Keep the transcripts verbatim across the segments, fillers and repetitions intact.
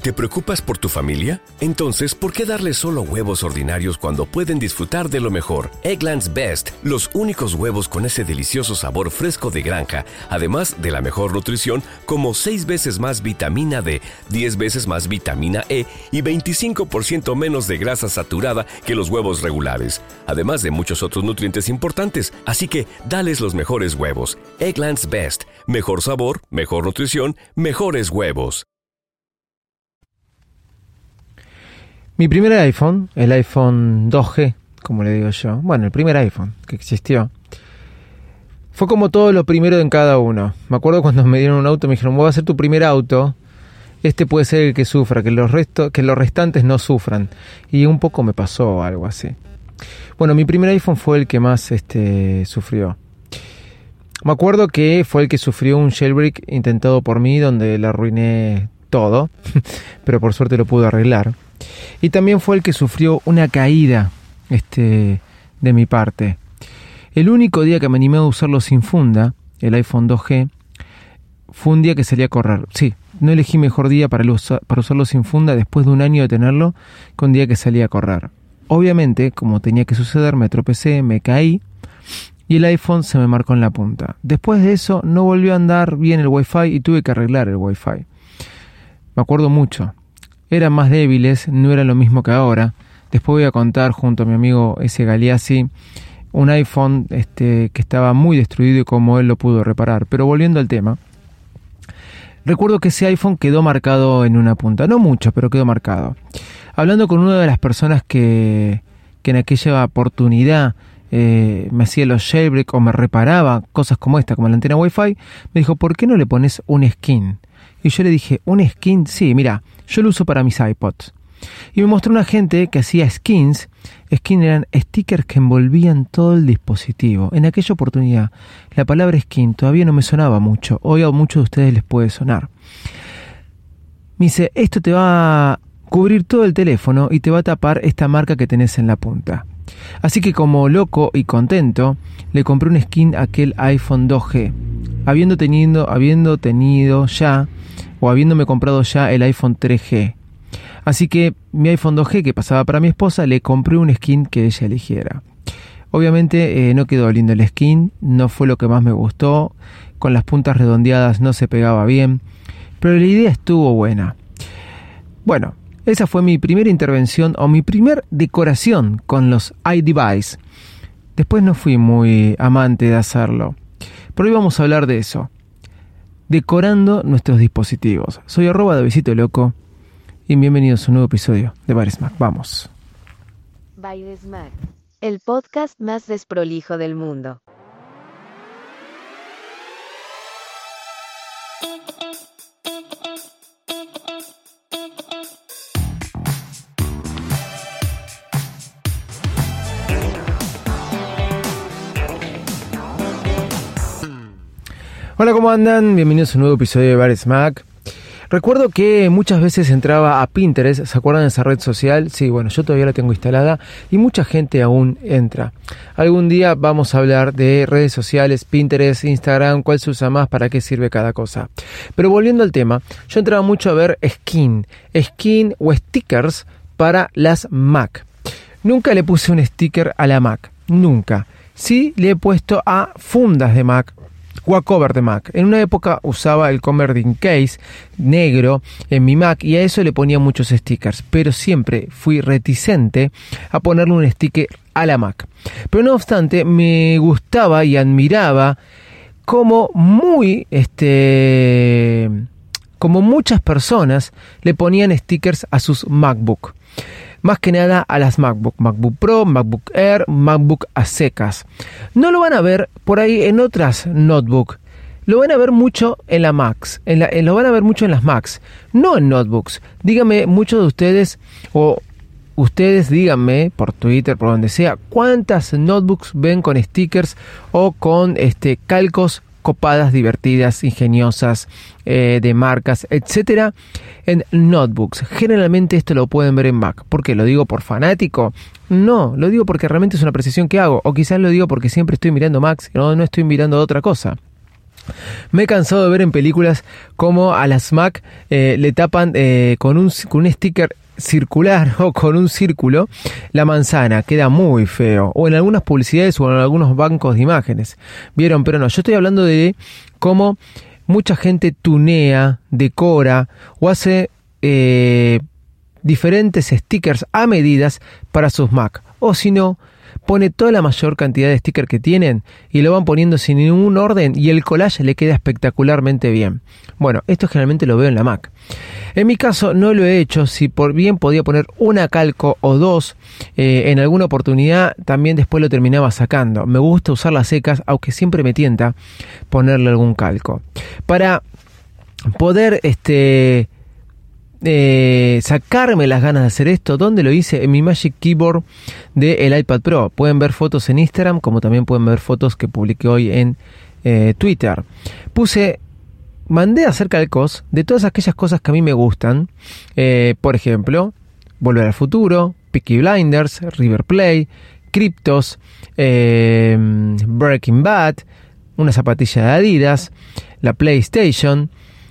¿Te preocupas por tu familia? Entonces, ¿por qué darles solo huevos ordinarios cuando pueden disfrutar de lo mejor? Eggland's Best, los únicos huevos con ese delicioso sabor fresco de granja, además de la mejor nutrición, como seis veces más vitamina D, diez veces más vitamina E y veinticinco por ciento menos de grasa saturada que los huevos regulares, además de muchos otros nutrientes importantes. Así que, dales los mejores huevos. Eggland's Best, mejor sabor, mejor nutrición, mejores huevos. Mi primer iPhone, el iPhone dos G, como le digo yo, bueno, el primer iPhone que existió, fue como todo lo primero en cada uno. Me acuerdo cuando me dieron un auto, me dijeron, voy a hacer tu primer auto, este puede ser el que sufra, que los, resto, que los restantes no sufran. Y un poco me pasó algo así. Bueno, mi primer iPhone fue el que más este, sufrió. Me acuerdo que fue el que sufrió un jailbreak intentado por mí, donde le arruiné todo, pero por suerte lo pude arreglar. Y también fue el que sufrió una caída este, de mi parte. El único día que me animé a usarlo sin funda, el iPhone dos G, fue un día que salí a correr. Sí, no elegí mejor día para, usa, para usarlo sin funda después de un año de tenerlo que un día que salí a correr. Obviamente, como tenía que suceder, me tropecé, me caí y el iPhone se me marcó en la punta. Después de eso no volvió a andar bien el Wi-Fi y tuve que arreglar el Wi-Fi. Me acuerdo mucho. Eran más débiles, no era lo mismo que ahora. Después voy a contar junto a mi amigo ese Galeazzi un iPhone este, que estaba muy destruido y cómo él lo pudo reparar. Pero volviendo al tema, recuerdo que ese iPhone quedó marcado en una punta. No mucho, pero quedó marcado. Hablando con una de las personas que, que en aquella oportunidad eh, me hacía los jailbreak o me reparaba cosas como esta, como la antena Wi-Fi, me dijo, ¿por qué no le pones un skin? Y yo le dije, ¿un skin? Sí, mira, yo lo uso para mis iPods. Y me mostró una gente que hacía skins. Skins eran stickers que envolvían todo el dispositivo. En aquella oportunidad, la palabra skin todavía no me sonaba mucho. Hoy a muchos de ustedes les puede sonar. Me dice, esto te va a cubrir todo el teléfono y te va a tapar esta marca que tenés en la punta. Así que como loco y contento, le compré un skin a aquel iPhone dos G. Habiendo tenido, habiendo tenido ya, o habiéndome comprado ya el iPhone tres G. Así que mi iPhone dos G que pasaba para mi esposa, le compré un skin que ella eligiera. Obviamente eh, no quedó lindo el skin, no fue lo que más me gustó, con las puntas redondeadas no se pegaba bien, pero la idea estuvo buena. Bueno, esa fue mi primera intervención o mi primer decoración con los iDevice. Después no fui muy amante de hacerlo, pero hoy vamos a hablar de eso. Decorando nuestros dispositivos. Soy arroba Davidcito Loco y bienvenidos a un nuevo episodio de Baires Mac. Vamos. Baires Mac, el podcast más desprolijo del mundo. Hola, ¿cómo andan? Bienvenidos a un nuevo episodio de Baires Mac. Recuerdo que muchas veces entraba a Pinterest, ¿se acuerdan de esa red social? Sí, bueno, yo todavía la tengo instalada y mucha gente aún entra. Algún día vamos a hablar de redes sociales, Pinterest, Instagram, cuál se usa más, para qué sirve cada cosa. Pero volviendo al tema, yo entraba mucho a ver skin, skin o stickers para las Mac. Nunca le puse un sticker a la Mac, nunca. Sí le he puesto a fundas de Mac o a cover de Mac. En una época usaba el cover de case negro en mi Mac y a eso le ponía muchos stickers, pero siempre fui reticente a ponerle un sticker a la Mac. Pero no obstante, me gustaba y admiraba como muy este como muchas personas le ponían stickers a sus MacBook. Más que nada a las MacBook, MacBook Pro, MacBook Air, MacBook a secas. No lo van a ver por ahí en otras notebook. Lo van a ver mucho en la Macs, en la, en, lo van a ver mucho en las Macs, no en notebooks. Díganme, muchos de ustedes, o ustedes díganme por Twitter, por donde sea, ¿cuántas notebooks ven con stickers o con este calcos copadas, divertidas, ingeniosas, eh, de marcas, etcétera, en notebooks? Generalmente esto lo pueden ver en Mac. ¿Por qué? ¿Lo digo por fanático? No, lo digo porque realmente es una apreciación que hago, o quizás lo digo porque siempre estoy mirando Macs, no, no estoy mirando otra cosa. Me he cansado de ver en películas como a las Mac eh, le tapan eh, con, un, con un sticker circular o con un círculo la manzana, queda muy feo, o en algunas publicidades o en algunos bancos de imágenes, ¿vieron? Pero no, yo estoy hablando de cómo mucha gente tunea, decora o hace eh, diferentes stickers a medidas para sus Mac, o si no, pone toda la mayor cantidad de stickers que tienen y lo van poniendo sin ningún orden y el collage le queda espectacularmente bien. Bueno, esto generalmente lo veo en la Mac. En mi caso no lo he hecho, si por bien podía poner una calco o dos, eh, en alguna oportunidad también después lo terminaba sacando. Me gusta usar las secas, aunque siempre me tienta ponerle algún calco. Para poder este... Eh, sacarme las ganas de hacer esto, ¿dónde lo hice? En mi Magic Keyboard del iPad Pro. Pueden ver fotos en Instagram, como también pueden ver fotos que publiqué hoy en eh, Twitter. Puse, mandé a hacer calcos de todas aquellas cosas que a mí me gustan. Eh, por ejemplo, Volver al Futuro, Peaky Blinders, River Plate, Cryptos, eh, Breaking Bad, una zapatilla de Adidas, la PlayStation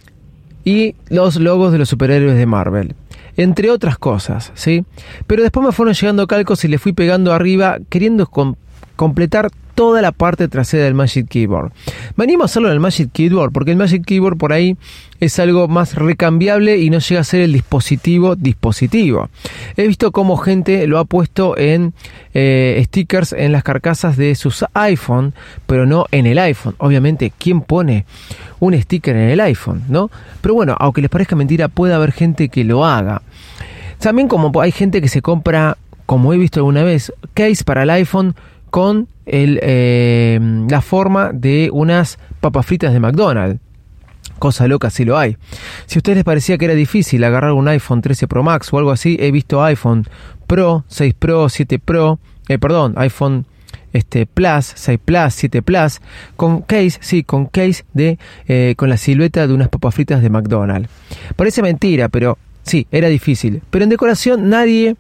y los logos de los superhéroes de Marvel, entre otras cosas, ¿sí? Pero después me fueron llegando calcos y le fui pegando arriba, queriendo com- completar toda la parte trasera del Magic Keyboard. Me animo a hacerlo en el Magic Keyboard, porque el Magic Keyboard por ahí es algo más recambiable y no llega a ser el dispositivo dispositivo. He visto cómo gente lo ha puesto en eh, stickers en las carcasas de sus iPhone, pero no en el iPhone. Obviamente, ¿quién pone un sticker en el iPhone, no? Pero bueno, aunque les parezca mentira, puede haber gente que lo haga. También como hay gente que se compra, como he visto alguna vez, case para el iPhone con el, eh, la forma de unas papas fritas de McDonald's. Cosa loca, si lo hay. Si a ustedes les parecía que era difícil agarrar un iPhone trece Pro Max o algo así, he visto iPhone Pro, seis Pro, siete Pro, eh, perdón, iPhone este Plus, seis Plus, siete Plus, con case, sí, con case de, eh, con la silueta de unas papas fritas de McDonald's. Parece mentira, pero sí, era difícil. Pero en decoración nadie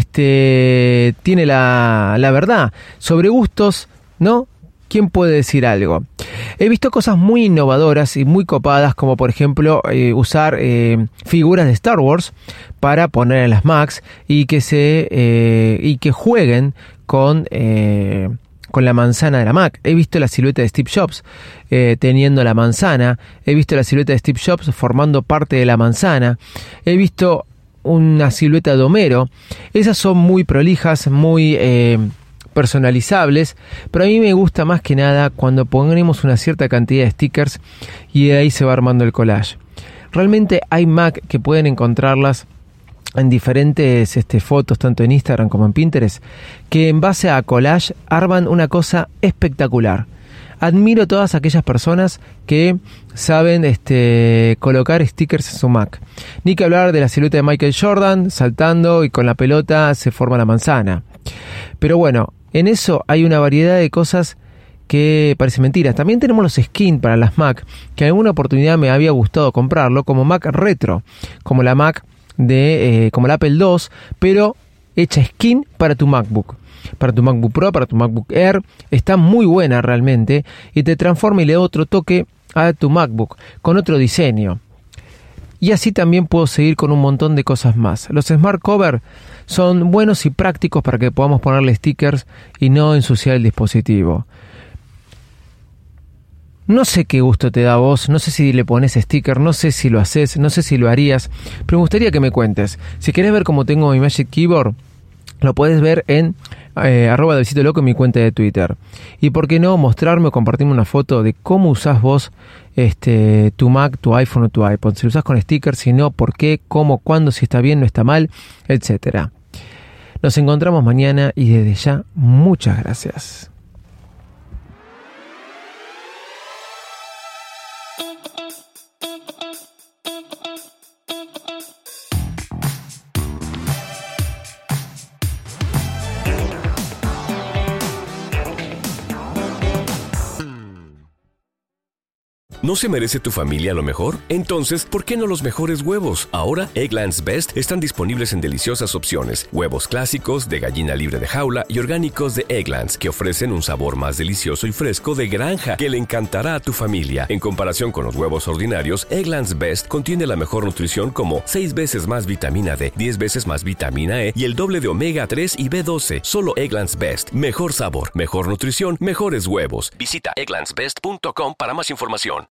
este, tiene la, la verdad. Sobre gustos, ¿no? ¿Quién puede decir algo? He visto cosas muy innovadoras y muy copadas, como por ejemplo eh, usar eh, figuras de Star Wars para poner en las Macs y que se eh, y que jueguen con eh, con la manzana de la Mac. He visto la silueta de Steve Jobs eh, teniendo la manzana. He visto la silueta de Steve Jobs formando parte de la manzana. He visto una silueta de Homero. Esas son muy prolijas, muy eh, personalizables, pero a mí me gusta más que nada cuando ponemos una cierta cantidad de stickers y de ahí se va armando el collage. Realmente hay Mac que pueden encontrarlas en diferentes este, fotos, tanto en Instagram como en Pinterest, que en base a collage arman una cosa espectacular. Admiro a todas aquellas personas que saben este, colocar stickers en su Mac. Ni que hablar de la silueta de Michael Jordan saltando y con la pelota se forma la manzana. Pero bueno, en eso hay una variedad de cosas que parecen mentiras. También tenemos los skins para las Mac, que en alguna oportunidad me había gustado comprarlo, como Mac retro, como la Mac de eh, como la Apple dos, pero hecha skin para tu MacBook, para tu MacBook Pro, para tu MacBook Air. Está muy buena realmente y te transforma y le da otro toque a tu MacBook con otro diseño. Y así también puedo seguir con un montón de cosas más. Los Smart Cover son buenos y prácticos para que podamos ponerle stickers y no ensuciar el dispositivo. No sé qué gusto te da a vos, no sé si le pones sticker, no sé si lo haces, no sé si lo harías, pero me gustaría que me cuentes. Si querés ver cómo tengo mi Magic Keyboard, lo puedes ver en eh, arroba del sitio loco en mi cuenta de Twitter. Y por qué no mostrarme o compartirme una foto de cómo usás vos este, tu Mac, tu iPhone o tu iPod. Si lo usás con stickers, si no, por qué, cómo, cuándo, si está bien, no está mal, etcétera. Nos encontramos mañana y desde ya, muchas gracias. ¿No se merece tu familia lo mejor? Entonces, ¿por qué no los mejores huevos? Ahora, Eggland's Best están disponibles en deliciosas opciones. Huevos clásicos, de gallina libre de jaula y orgánicos de Eggland's, que ofrecen un sabor más delicioso y fresco de granja que le encantará a tu familia. En comparación con los huevos ordinarios, Eggland's Best contiene la mejor nutrición como seis veces más vitamina D, diez veces más vitamina E y el doble de omega tres y B doce. Solo Eggland's Best. Mejor sabor, mejor nutrición, mejores huevos. Visita egglands best punto com para más información.